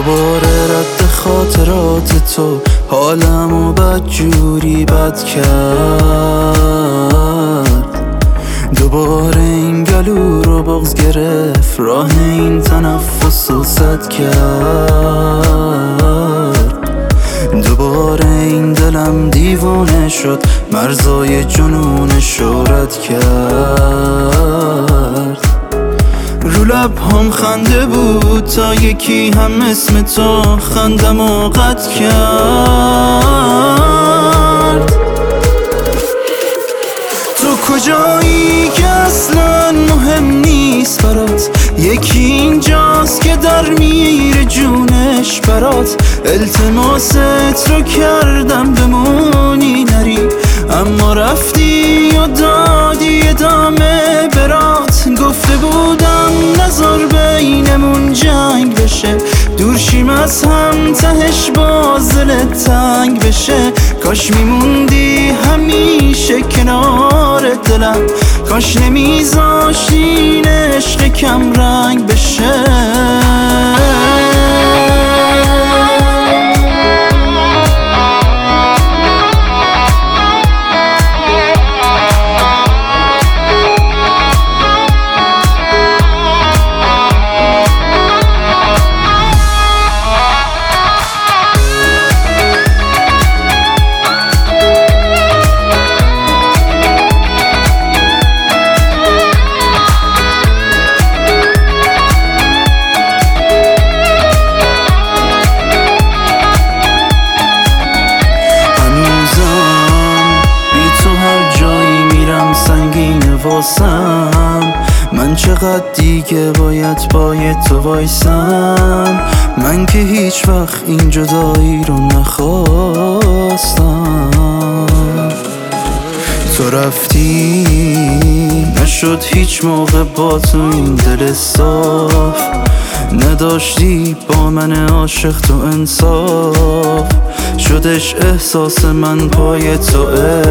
دوباره رد خاطرات تو حالمو بدجوری بد کرد. دوباره این گلو رو بغض گرفت، راه این تنفس رو سد کرد. دوباره این دلم دیوانه شد، مرزای جنونش رو رد کرد. رو لب هم خنده بود تا یکی هم اسم تو خندم و قطع کرد. تو کجایی که اصلا مهم نیست برات، یکی اینجاست که در میره جونش برات. التماست رو کردم بمونی نری، اما رفتی و دادی ادامه برات. گفته بودم نذار بینمون جنگ بشه، دور شیم از هم تهش باز دلت تنگ بشه. کاش میموندی همیشه کنار دلم، کاش نمیذاشتی این عشق کم رنگ بشه. من چقدر دیگه باید تو وایسم، من که هیچ وقت این جدایی رو نخواستم. تو رفتی نشد هیچ موقع با تو این دل صاف، نداشتی با من عاشق تو انصاف. شدش احساس من پای تو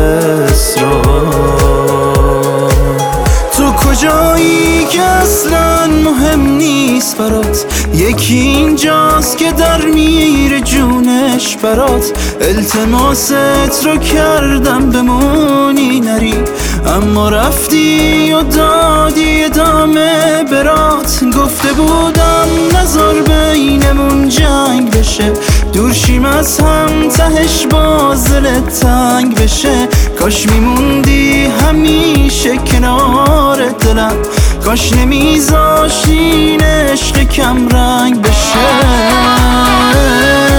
اسراف. تو کجایی که اصلا مهم نیست برات، یکی اینجاست که در میره جونش برات. التماست رو کردم بمونی نری، اما رفتی و دادی ادامه برات. گفته بودم نذار بینمون جنگ بشه، دور شیم از هم تهش باز دلت تنگ بشه. کاش میموندی همیشه کنار دلم، کاش نمیذاشتی این عشق کم رنگ بشه.